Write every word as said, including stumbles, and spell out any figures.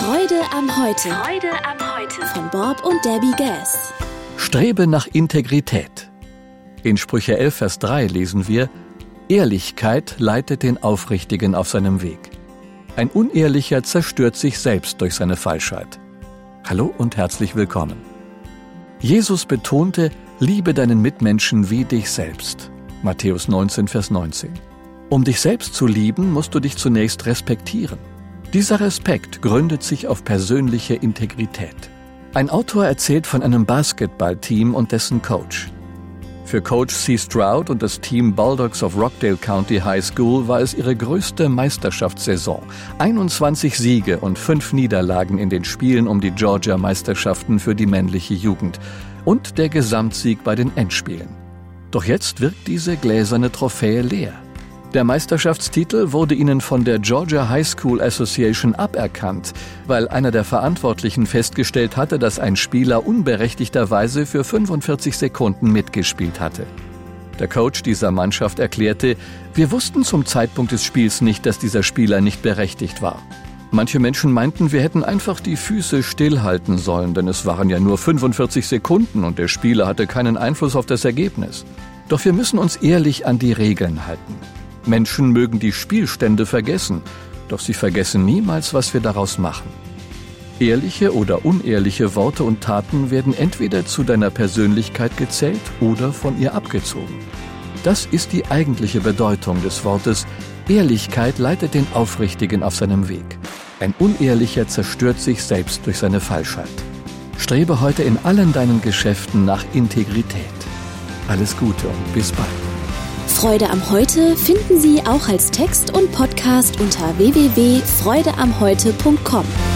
Freude am Heute. Freude am Heute. Von Bob und Debbie Gass. Strebe nach Integrität. In Sprüche elf, Vers drei lesen wir: Ehrlichkeit leitet den Aufrichtigen auf seinem Weg. Ein Unehrlicher zerstört sich selbst durch seine Falschheit. Hallo und herzlich willkommen. Jesus betonte: Liebe deinen Mitmenschen wie dich selbst. Matthäus neunzehn, Vers neunzehn. Um dich selbst zu lieben, musst du dich zunächst respektieren. Dieser Respekt gründet sich auf persönliche Integrität. Ein Autor erzählt von einem Basketballteam und dessen Coach. Für Coach C. Stroud und das Team Bulldogs of Rockdale County High School war es ihre größte Meisterschaftssaison. einundzwanzig Siege und fünf Niederlagen in den Spielen um die Georgia-Meisterschaften für die männliche Jugend und der Gesamtsieg bei den Endspielen. Doch jetzt wirkt diese gläserne Trophäe leer. Der Meisterschaftstitel wurde ihnen von der Georgia High School Association aberkannt, weil einer der Verantwortlichen festgestellt hatte, dass ein Spieler unberechtigterweise für fünfundvierzig Sekunden mitgespielt hatte. Der Coach dieser Mannschaft erklärte: Wir wussten zum Zeitpunkt des Spiels nicht, dass dieser Spieler nicht berechtigt war. Manche Menschen meinten, wir hätten einfach die Füße stillhalten sollen, denn es waren ja nur fünfundvierzig Sekunden und der Spieler hatte keinen Einfluss auf das Ergebnis. Doch wir müssen uns ehrlich an die Regeln halten. Menschen mögen die Spielstände vergessen, doch sie vergessen niemals, was wir daraus machen. Ehrliche oder unehrliche Worte und Taten werden entweder zu deiner Persönlichkeit gezählt oder von ihr abgezogen. Das ist die eigentliche Bedeutung des Wortes: Ehrlichkeit leitet den Aufrichtigen auf seinem Weg. Ein Unehrlicher zerstört sich selbst durch seine Falschheit. Strebe heute in allen deinen Geschäften nach Integrität. Alles Gute und bis bald. Freude am Heute finden Sie auch als Text und Podcast unter w w w punkt freude am heute punkt com.